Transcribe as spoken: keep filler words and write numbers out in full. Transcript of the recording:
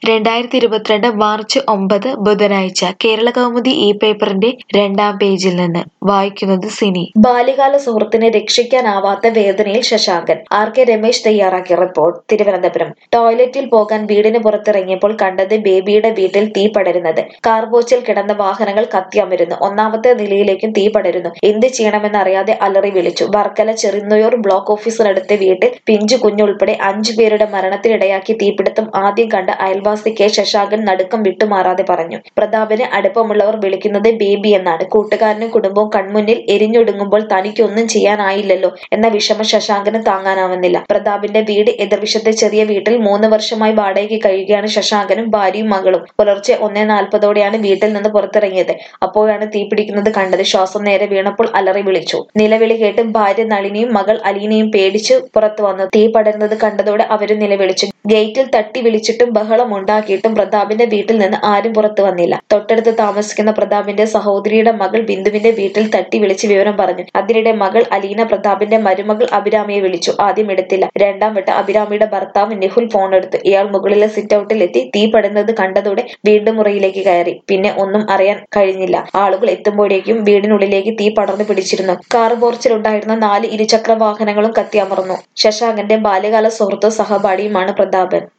രണ്ടായിരത്തി ഇരുപത്തിരണ്ട് മാർച്ച് ഒമ്പത് ബുധനാഴ്ച കേരളകൗമുദി ഈ പേപ്പറിന്റെ രണ്ടാം പേജിൽ നിന്ന് വായിക്കുന്നത് സിനി. ബാല്യകാല സുഹൃത്തിനെ രക്ഷിക്കാനാവാത്ത വേദനയിൽ ശശാങ്കൻ. ആർ കെ രമേശ് തയ്യാറാക്കിയ റിപ്പോർട്ട്. തിരുവനന്തപുരം. ടോയ്ലറ്റിൽ പോകാൻ വീടിന് പുറത്തിറങ്ങിയപ്പോൾ കണ്ടത് ബേബിയുടെ വീട്ടിൽ തീ പടരുന്നത്. കാർപോച്ചിൽ കിടന്ന വാഹനങ്ങൾ കത്തിയമരുന്നു. ഒന്നാമത്തെ നിലയിലേക്കും തീ പടരുന്നു. എന്ത് ചെയ്യണമെന്നറിയാതെ അലറി വിളിച്ചു. വർക്കല ചെറുന്നൂർ ബ്ലോക്ക് ഓഫീസിനടുത്തെ വീട്ടിൽ പിഞ്ചു കുഞ്ഞുൾപ്പെടെ അഞ്ചു പേരുടെ മരണത്തിനിടയാക്കിയ തീപിടുത്തം ആദ്യം കണ്ട അയൽവാസി കെ ശശാങ്കൻ നടുക്കം വിട്ടുമാറാതെ പറഞ്ഞു. പ്രതാപന് അടുപ്പമുള്ളവർ വിളിക്കുന്നത് ബേബി എന്നാണ്. കൂട്ടുകാരനും കുടുംബവും കൺമുന്നിൽ എരിഞ്ഞൊടുങ്ങുമ്പോൾ തനിക്കൊന്നും ചെയ്യാനായില്ലല്ലോ എന്ന വിഷമം ശശാങ്കന് താങ്ങാനാവുന്നില്ല. പ്രതാപിന്റെ വീട് എതിർവശത്തെ ചെറിയ വീട്ടിൽ മൂന്ന് വർഷമായി വാടകയ്ക്ക് കഴിയുകയാണ് ശശാങ്കനും ഭാര്യയും മകളും. പുലർച്ചെ ഒന്നേ നാൽപ്പതോടെയാണ് വീട്ടിൽ നിന്ന് പുറത്തിറങ്ങിയത്. അപ്പോഴാണ് തീപിടിക്കുന്നത് കണ്ടത്. ശ്വാസം നേരെ വീണപ്പോൾ അലറി വിളിച്ചു. നിലവിളി കേട്ട് ഭാര്യ നളിനിയും മകൾ അലീനയും പേടിച്ചു പുറത്തു വന്നു. തീ പടരുന്നത് കണ്ടതോടെ അവരും നിലവിളിച്ചു. ഗേറ്റിൽ തട്ടി വിളിച്ചിട്ടും ബഹളം ഉണ്ടാക്കിയിട്ടും പ്രതാപിന്റെ വീട്ടിൽ നിന്ന് ആരും പുറത്തു വന്നില്ല. തൊട്ടടുത്ത് താമസിക്കുന്ന പ്രതാപിന്റെ സഹോദരിയുടെ മകൾ ബിന്ദുവിന്റെ വീട്ടിൽ തട്ടി വിളിച്ച് വിവരം പറഞ്ഞു. അതിനിടെ മകൾ അലീന പ്രതാപിന്റെ മരുമകൾ അഭിരാമിയെ വിളിച്ചു. ആദ്യം എടുത്തില്ല. രണ്ടാം വട്ടം അഭിരാമിയുടെ ഭർത്താവ് നിഹുൽ ഫോൺ എടുത്തു. ഇയാൾ മുകളിലെ സിറ്റ് ഔട്ടിൽ എത്തി. തീ പടുന്നത് കണ്ടതോടെ വീണ്ടും മുറിയിലേക്ക് കയറി. പിന്നെ ഒന്നും അറിയാൻ കഴിഞ്ഞില്ല. ആളുകൾ എത്തുമ്പോഴേക്കും വീടിനുള്ളിലേക്ക് തീ പടർന്നു പിടിച്ചിരുന്നു. കാർ പോർച്ചിലുണ്ടായിരുന്ന നാല് ഇരുചക്ര വാഹനങ്ങളും കത്തിയമർന്നു. ശശാങ്കന്റെ ബാല്യകാല സുഹൃത്തും സഹപാഠിയുമാണ് പ്രതാപൻ.